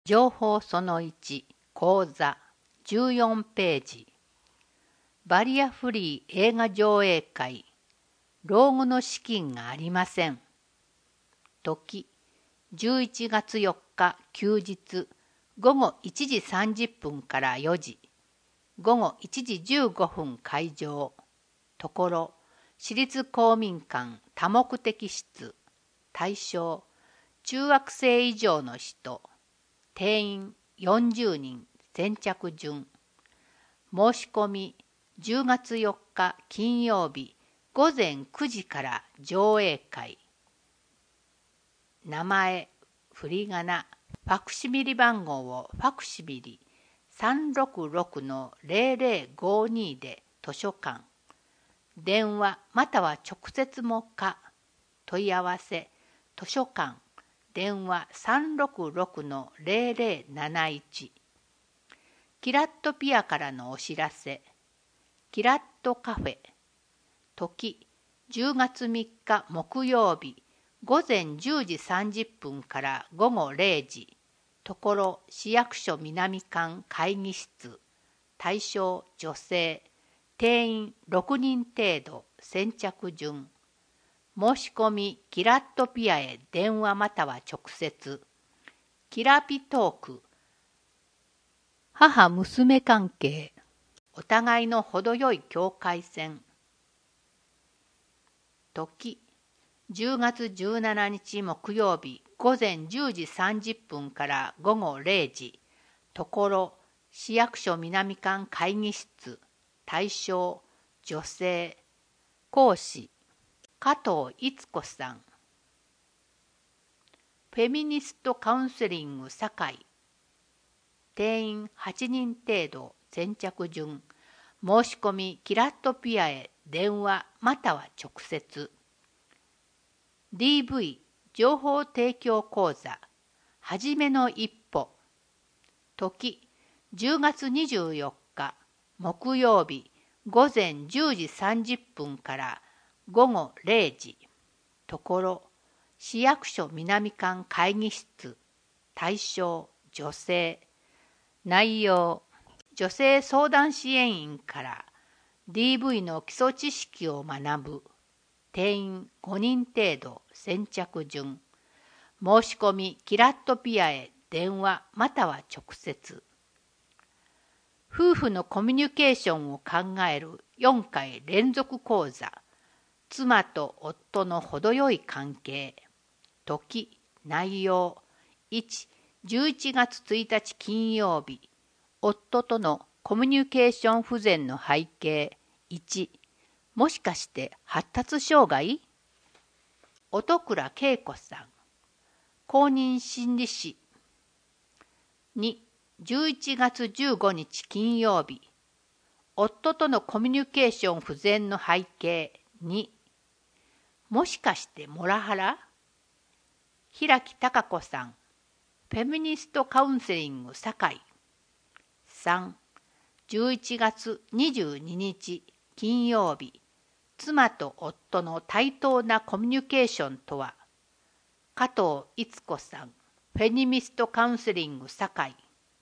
情報その1講座14ページバリアフリー映画上映会老後の資金がありません。時11月4日休日午後1時30分から4時午後1時15分開場ところ私立公民館多目的室対象中学生以上の人定員40人先着順申し込み10月4日金曜日午前9時から上映会名前振り仮名ファクシミリ番号をファクシミリ366-0052で図書館電話または直接も可問い合わせ図書館電話366-0071キラットピアからのお知らせキラットカフェ時10月3日木曜日午前10時30分から午後0時ところ市役所南館会議室対象女性定員6人程度先着順申し込みキラットピアへ電話または直接キラピトーク母娘関係お互いの程よい境界線時10月17日木曜日午前10時30分から午後0時ところ市役所南館会議室対象女性講師加藤逸子さんフェミニストカウンセリング堺定員8人程度先着順申し込みキラットピアへ電話または直接 DV 情報提供講座はじめの一歩時10月24日木曜日午前10時30分から午後0時ところ市役所南館会議室対象女性内容女性相談支援員から DV の基礎知識を学ぶ定員5人程度先着順申し込みキラットピアへ電話または直接夫婦のコミュニケーションを考える4回連続講座妻と夫の程よい関係時内容1、11月1日金曜日夫とのコミュニケーション不全の背景1もしかして発達障害音倉恵子さん公認心理師2、11月15日金曜日夫とのコミュニケーション不全の背景2もしかしてモラハラ平木貴子さんフェミニストカウンセリング堺3、11月22日金曜日妻と夫の対等なコミュニケーションとは加藤逸子さんフェニミストカウンセリング堺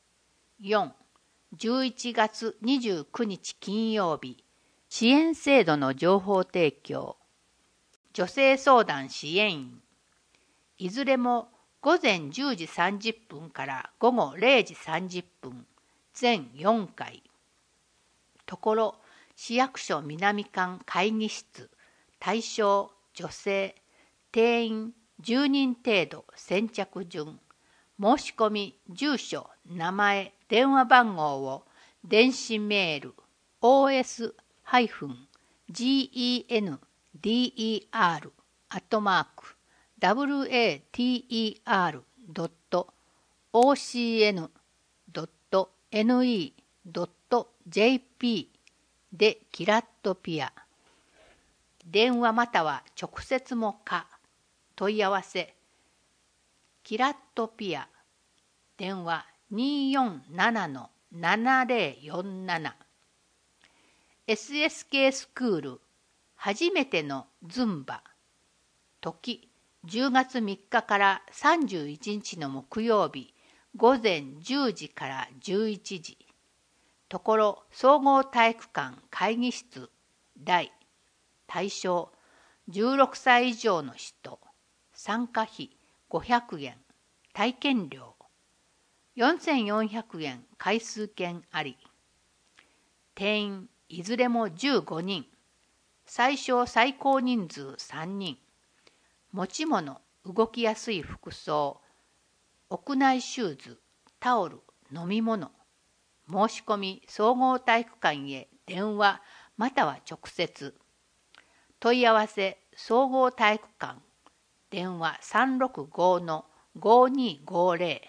4、11月29日金曜日支援制度の情報提供女性相談支援員いずれも午前10時30分から午後0時30分全4回ところ市役所南館会議室対象女性定員10人程度先着順申し込み住所名前電話番号を電子メール os-water@water.ocn.ne.jp でキラットピア電話または直接も可問い合わせキラットピア電話247-7047 SSK スクール初めてのズンバ時10月3日から31日の木曜日午前10時から11時。ところ総合体育館会議室大。対象16歳以上の人。参加費500円。体験料4400円。回数券あり。定員いずれも15人。最小最高人数3人。持ち物、動きやすい服装、屋内シューズ、タオル、飲み物。申し込み総合体育館へ電話または直接。問い合わせ総合体育館電話 365-5250。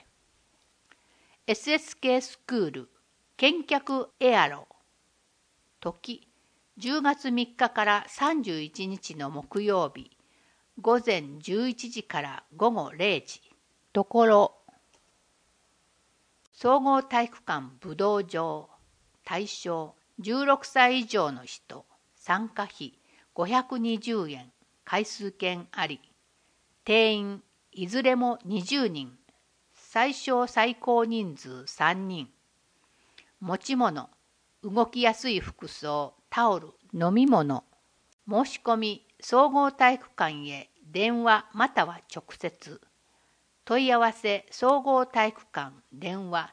SSK スクール見客エアロ。時10月3日から31日の木曜日午前11時から午後0時。ところ総合体育館武道場。対象16歳以上の人。参加費520円。回数券あり。定員いずれも20人。最小最高人数3人。持ち物、動きやすい服装、タオル、飲み物。申し込み総合体育館へ電話または直接。問い合わせ総合体育館電話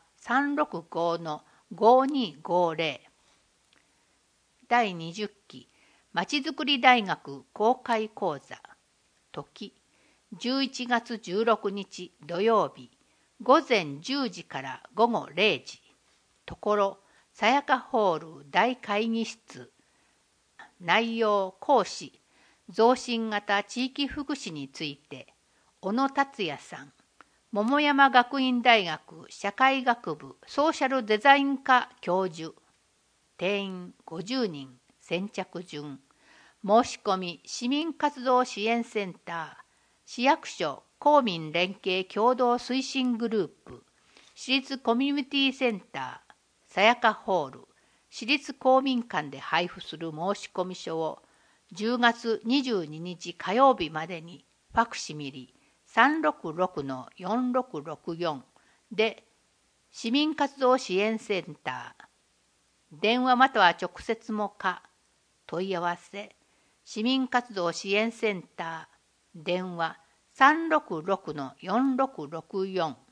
365-5250。 第20期まちづくり大学公開講座。時11月16日土曜日午前10時から午後0時。ところさやかホール大会議室。内容講師増進型地域福祉について小野達也さん。桃山学院大学社会学部ソーシャルデザイン科教授。定員50人。先着順。申し込み市民活動支援センター、市役所公民連携共同推進グループ、市立コミュニティセンター、さやかホール、市立公民館で配布する申込書を10月22日火曜日までにファクシミリ 366-4664 で市民活動支援センター、電話または直接も可。問い合わせ市民活動支援センター電話 366-4664